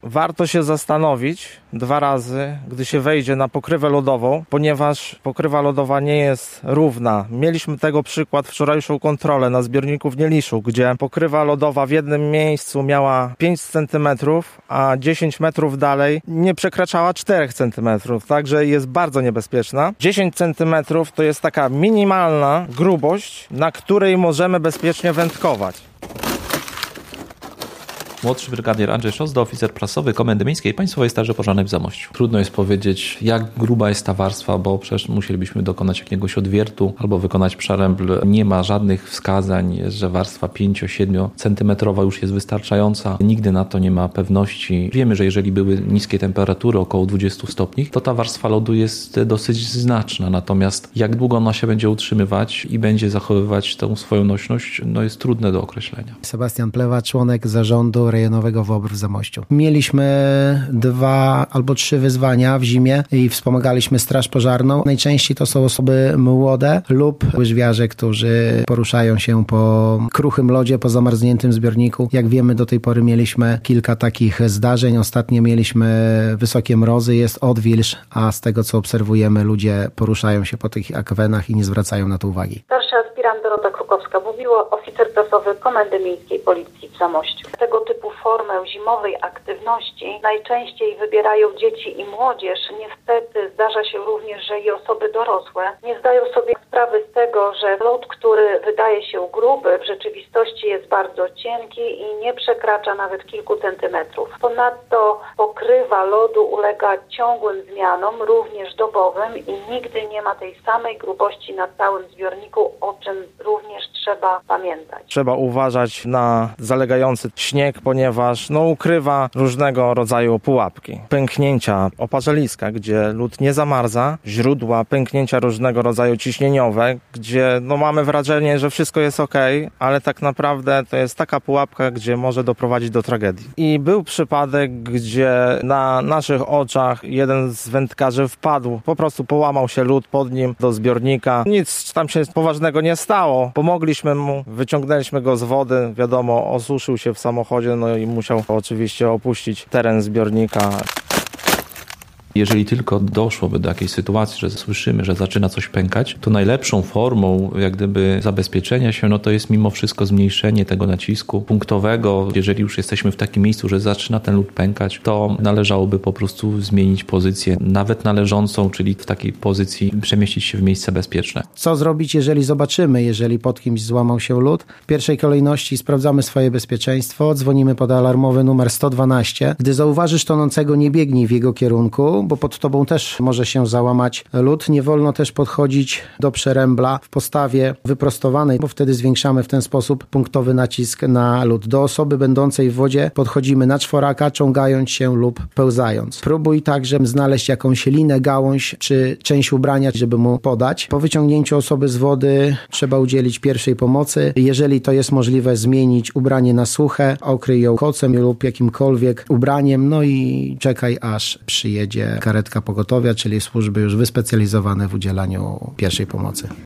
Warto się zastanowić 2 razy, gdy się wejdzie na pokrywę lodową, ponieważ pokrywa lodowa nie jest równa. Mieliśmy tego przykład wczorajszą kontrolę na zbiorniku w Nieliszu, gdzie pokrywa lodowa w jednym miejscu miała 5 cm, a 10 metrów dalej nie przekraczała 4 cm, także jest bardzo niebezpieczna. 10 cm to jest taka minimalna grubość, na której możemy bezpiecznie wędkować. Młodszy brygadier Andrzej Szozda, oficer prasowy Komendy Miejskiej Państwowej Straży Pożarnej w Zamościu. Trudno jest powiedzieć, jak gruba jest ta warstwa, bo przecież musielibyśmy dokonać jakiegoś odwiertu albo wykonać przerębl. Nie ma żadnych wskazań, że warstwa 5-7 centymetrowa już jest wystarczająca. Nigdy na to nie ma pewności. Wiemy, że jeżeli były niskie temperatury, około 20 stopni, to ta warstwa lodu jest dosyć znaczna. Natomiast jak długo ona się będzie utrzymywać i będzie zachowywać tą swoją nośność, jest trudne do określenia. Sebastian Plewa, członek zarządu rejonowego WOBR w Zamościu. Mieliśmy 2 albo 3 wyzwania w zimie i wspomagaliśmy Straż Pożarną. Najczęściej to są osoby młode lub łyżwiarze, którzy poruszają się po kruchym lodzie, po zamarzniętym zbiorniku. Jak wiemy, do tej pory mieliśmy kilka takich zdarzeń. Ostatnio mieliśmy wysokie mrozy, jest odwilż, a z tego co obserwujemy, ludzie poruszają się po tych akwenach i nie zwracają na to uwagi. Starszy aspirant Dorota Krukowska mówiła, oficer prasowy Komendy Miejskiej Policji w Zamościu. Tego typu formę zimowej aktywności najczęściej wybierają dzieci i młodzież. Niestety zdarza się również, że i osoby dorosłe nie zdają sobie sprawy z tego, że lód, który wydaje się gruby, w rzeczywistości jest bardzo cienki i nie przekracza nawet kilku centymetrów. Ponadto pokrywa lodu ulega ciągłym zmianom, również dobowym i nigdy nie ma tej samej grubości na całym zbiorniku, o czym również trzeba pamiętać. Trzeba uważać na zalegający śnieg, ponieważ ukrywa różnego rodzaju pułapki. Pęknięcia oparzeliska, gdzie lód nie zamarza, źródła pęknięcia różnego rodzaju ciśnieniowe, gdzie mamy wrażenie, że wszystko jest ale tak naprawdę to jest taka pułapka, gdzie może doprowadzić do tragedii. I był przypadek, gdzie na naszych oczach jeden z wędkarzy wpadł, po prostu połamał się lód pod nim do zbiornika. Nic tam się poważnego nie stało. Pomogliśmy mu, wyciągnęliśmy go z wody, wiadomo, osuszył się w samochodzie, i musiał oczywiście opuścić teren zbiornika. Jeżeli tylko doszłoby do jakiejś sytuacji, że słyszymy, że zaczyna coś pękać, to najlepszą formą jak gdyby zabezpieczenia się, to jest mimo wszystko zmniejszenie tego nacisku punktowego. Jeżeli już jesteśmy w takim miejscu, że zaczyna ten lód pękać, to należałoby po prostu zmienić pozycję, nawet należącą, czyli w takiej pozycji przemieścić się w miejsce bezpieczne. Co zrobić, jeżeli pod kimś złamał się lód? W pierwszej kolejności sprawdzamy swoje bezpieczeństwo, dzwonimy pod alarmowy numer 112. Gdy zauważysz tonącego, nie biegnij w jego kierunku, bo pod tobą też może się załamać lód. Nie wolno też podchodzić do przerębla w postawie wyprostowanej, bo wtedy zwiększamy w ten sposób punktowy nacisk na lód. Do osoby będącej w wodzie podchodzimy na czworaka, ciągając się lub pełzając. Próbuj także znaleźć jakąś linę, gałąź czy część ubrania, żeby mu podać. Po wyciągnięciu osoby z wody trzeba udzielić pierwszej pomocy. Jeżeli to jest możliwe, zmienić ubranie na suche, okryj ją kocem lub jakimkolwiek ubraniem, i czekaj, aż przyjedzie karetka pogotowia, czyli służby już wyspecjalizowane w udzielaniu pierwszej pomocy.